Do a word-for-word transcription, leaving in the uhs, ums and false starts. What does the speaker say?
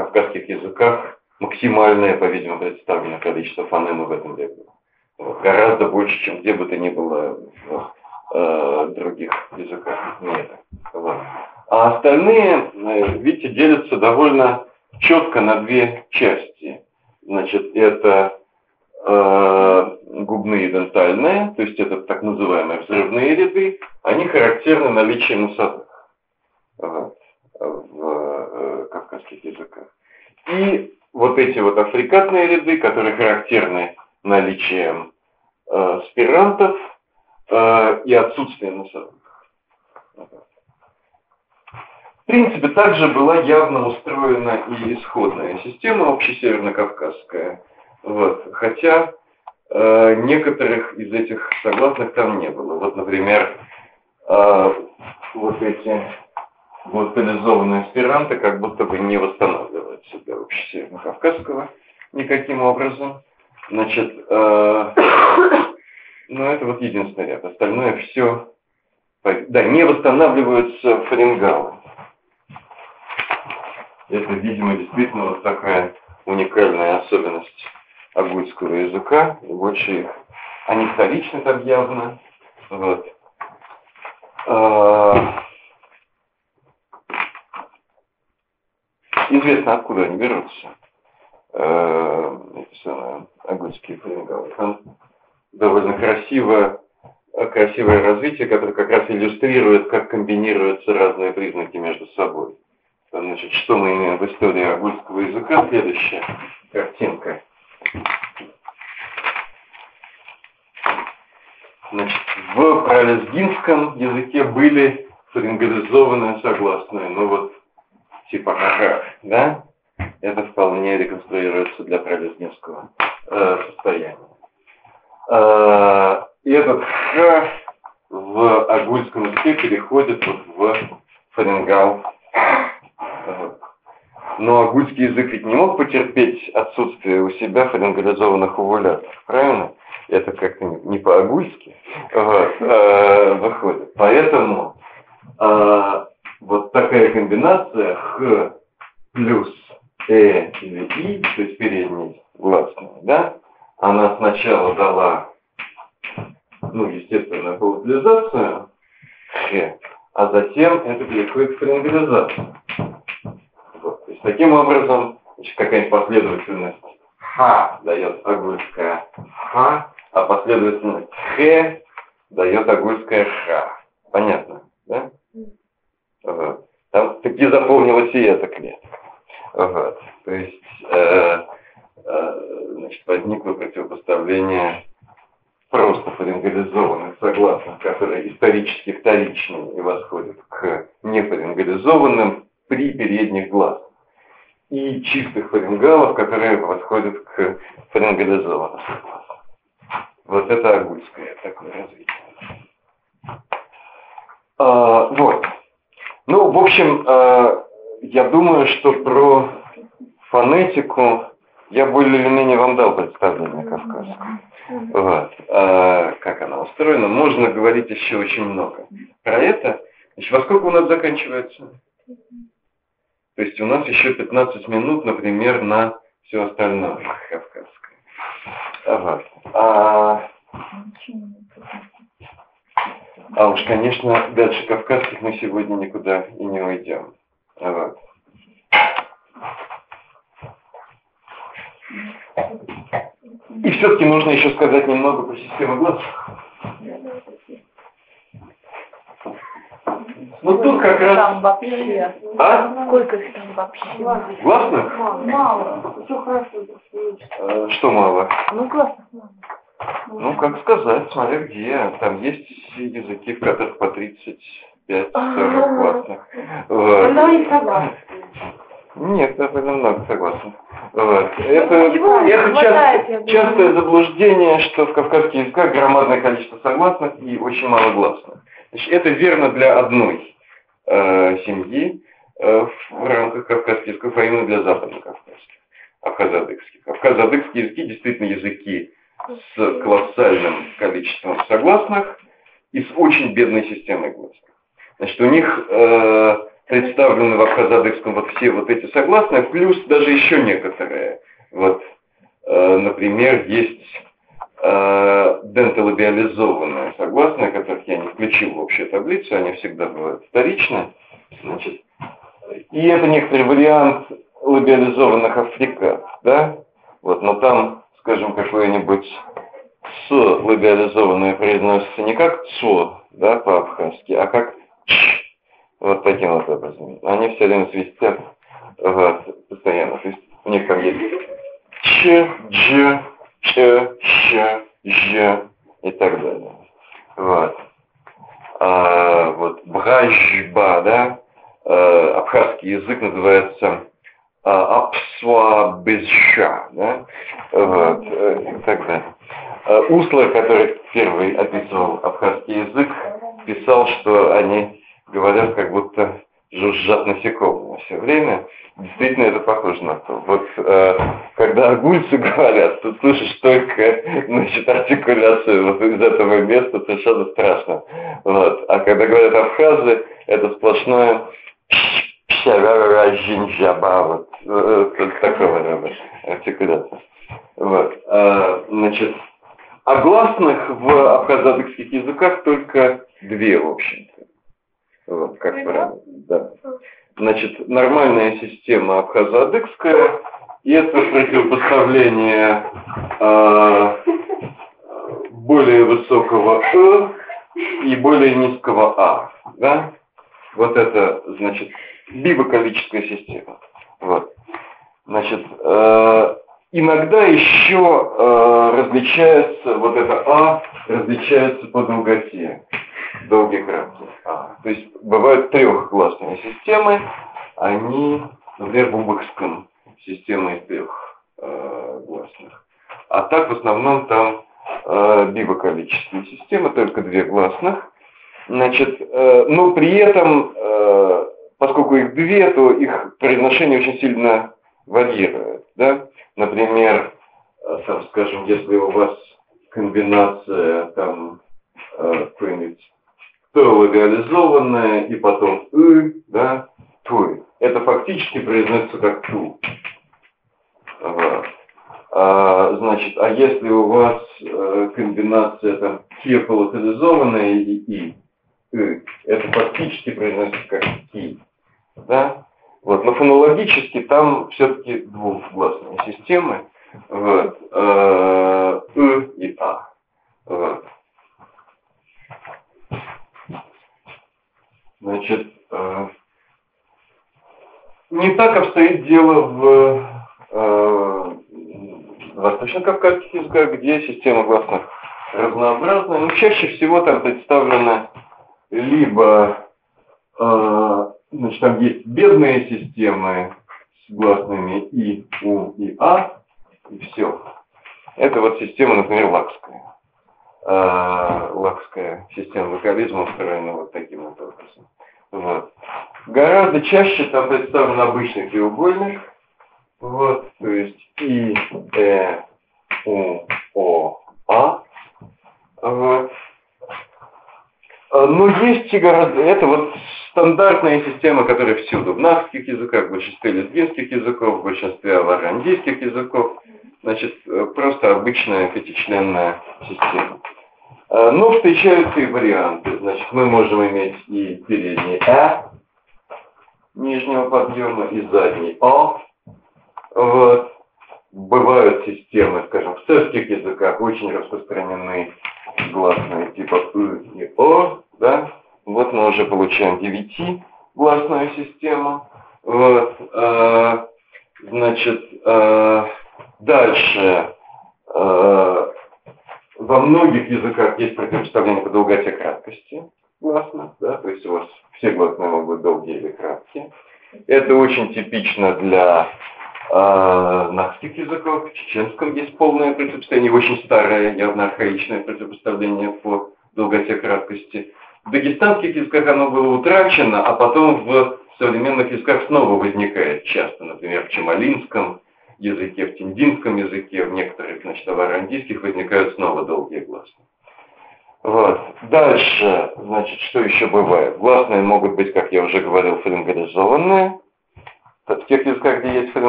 кавказских языках максимальное, по-видимому, представленное количество фонем в этом веке. Вот, гораздо больше, чем где бы то ни было в э, других языках мира. Вот. А остальные, видите, делятся довольно четко на две части. Значит, это э, губные и дентальные, то есть это так называемые взрывные ряды, они характерны наличием усатых вот, в э, кавказских языках. И вот эти вот африкатные ряды, которые характерны наличием э, спирантов э, и отсутствием усатых. В принципе, также была явно устроена и исходная система общесеверно-кавказская, вот, хотя э, некоторых из этих согласных там не было. Вот, например, э, вот эти глотализованные аспиранты как будто бы не восстанавливают себя общесеверно-кавказского никаким образом. Значит, э, ну это вот единственный ряд. Остальное все, да, не восстанавливаются фарингалы. Это, видимо, действительно вот такая уникальная особенность агульского языка. И больше их. Они вторичны так явно. Вот. А... Известно, откуда они берутся. А... Эти самые агульские фарингалы. Там довольно красиво, красивое развитие, которое как раз иллюстрирует, как комбинируются разные признаки между собой. Значит, что мы имеем в истории агульского языка? Следующая картинка. Значит, в пролезгинском языке были фарингализованные согласные, ну вот типа ха, да? Это вполне реконструируется для пролезгинского э, состояния. Э, и этот х в агульском языке переходит вот в фарингал. Но агульский язык ведь не мог потерпеть отсутствие у себя фарингализованных увулятов, правильно? Это как-то не по-агульски вот, э, выходит. Поэтому э, вот такая комбинация х плюс э или и, то есть передний гласный, да, она сначала дала, ну, естественно, паутализацию х, а затем это переходит в фарингализацию. Вот. То есть таким образом, какая-нибудь последовательность х дает агульская х, а последовательность х дает агульская х. Понятно, да? Вот. Там таки заполнилась и эта клетка. Вот. То есть э, э, значит, возникло противопоставление просто фарингализованных согласных, которые исторически вторичны и восходят к нефарингализованным при передних глазах, и чистых фарингалов, которые восходят к фарингализованным согласным. Вот это агульское такое развитие. А, вот. Ну, в общем, а, я думаю, что про фонетику я более или менее вам дал представление кавказское. Вот. А, как она устроена. Можно говорить еще очень много про это. Значит, во сколько у нас заканчивается? То есть у нас еще пятнадцать минут, например, на все остальное кавказское. Вот. А, а уж, конечно, дальше кавказских мы сегодня никуда и не уйдем. Вот. И все-таки нужно еще сказать немного про систему глаз. Ну тут как раз... Там вообще. А? Сколько их там вообще? Гласных? Мало. Все хорошо. Э, что мало? Ну, гласных мало. Ну, как сказать, смотря где. Там есть языки, в которых по тридцать пять сорок гласных. Вот. Ну, и согласны. Нет, довольно много согласных. Вот. Это, это часто, частое заблуждение, что в кавказских языках громадное количество согласных и очень мало гласных. Значит, это верно для одной э, семьи э, в рамках кавказских языков, а именно для западно-кавказских, абхазо-адыгских. Абхазо-адыгские языки действительно языки с колоссальным количеством согласных и с очень бедной системой гласных. Значит, у них э, представлены в абхазо-адыгском вот все вот эти согласные, плюс даже еще некоторые. Вот, э, например, есть э, дентолабиализованные согласные, которых я не включил в общую таблицу, они всегда бывают вторичны. Значит, и это некоторый вариант лабиализованных африкат, да? Вот, но там, скажем, какое-нибудь «с» лабиализованное произносится не как «цо», да, по-абхазски, а как «ч». Вот таким вот образом. Они все время свистят, вот, постоянно. То есть у них там есть «ч», «дж», «ч», «щ», «ж» и так далее. Вот. А, вот «бражба», да, а, абхазский язык называется «апсуабезша», да, вот, и так далее. Услар, который первый описывал абхазский язык, писал, что они говорят, как будто жужжат насекомые все время. Действительно, это похоже на то. Вот э, когда агульцы говорят, ты слышишь только, значит, артикуляцию вот из этого места, совершенно страшно. Вот. А когда говорят абхазы, это сплошное пщавара-жинжаба, вот, э, такого рода артикуляция. Вот. А, значит, а гласных в абхазо-адыгских языках только две, в общем-то. Вот, как правило, да. Значит, нормальная система абхазо-адыгская, и это противопоставление э, более высокого «э» и более низкого «а», да? Вот это, значит, бивокалическая система. Вот. Значит, э, иногда еще э, различается, вот это «а» различается по долготе. Долгие краткие. А, то есть бывают трехгласные системы, они, например, в убыхском система из трех э, гласных. А так в основном там э, бивокалические системы, только две гласных. Значит, э, но при этом, э, поскольку их две, то их произношение очень сильно варьирует. Да? Например, э, там, скажем, если у вас комбинация там э, какой-нибудь лабиализованное и потом «ы», да, «туй». Это фактически произносится как «ту». Вот. А, значит, а если у вас э, комбинация там кефалокализованная и «и», «ы», это фактически произносится как «ки». Да? Вот. Но фонологически там все-таки двухгласные системы. Вот. Э, «ы» и «а». Вот. Значит, э, не так обстоит дело в э, восточно-кавказских языках, где система гласных разнообразная, но чаще всего там представлена либо, э, значит, там есть бедные системы с гласными «и», «у» и «а», и все. Это вот система, например, лакская. Э, лакская система вокализма устроена вот таким вот образом. Вот. Гораздо чаще там представлен обычный треугольник. Вот, то есть И, Э, У, О, А. Вот. Но есть и гораздо... Это вот стандартная система, которая всюду. В нахских языках, в большинстве лезгинских языков, в большинстве аварандийских языков. Значит, просто обычная пятичленная система. Но встречаются и варианты. Значит, мы можем иметь и передний «э» нижнего подъема, и задний «о». Вот. Бывают системы, скажем, в царских языках очень распространены гласные типа «ы» и «о». Да? Вот мы уже получаем девятигласную систему. Вот. А, значит, а, дальше... А, во многих языках есть противопоставление по долготе краткости гласных, да, то есть у вас все гласные могут быть долгие или краткие. Это очень типично для э, нахских языков. В чеченском есть полное противопоставление, очень старое, явно архаичное противопоставление по долготе краткости. В дагестанских языках оно было утрачено, а потом в современных языках снова возникает часто, например, в чамалинском языке, в тиндинском языке, в некоторых, значит, аварандийских возникают снова долгие гласные. Вот. Дальше, значит, что еще бывает? Гласные могут быть, как я уже говорил, фалингаризованные. В тех языках, где есть